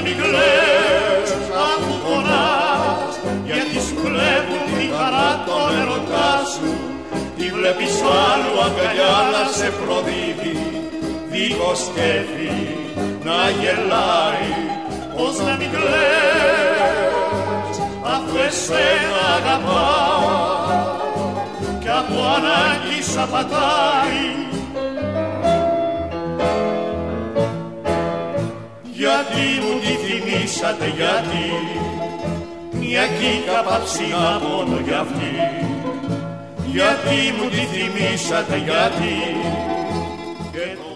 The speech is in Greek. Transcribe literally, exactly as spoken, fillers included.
μην κλαις αφού πονάς, γιατί σου κλέβουν τη χαρά τον ερωτά σου. Τη βλέπεις άλλου αγκαλιά να σε προδίδει, δίχως κέφι να γελάει. Πώς να μην κλαις αφού εσένα αγαπάω κι από ανάγκη σ' απατάει. Γιατί μου τη θυμήσατε, γιατί μια κύκα παψίνα μόνο για αυτή. Γιατί μου τη θυμήσατε, γιατί και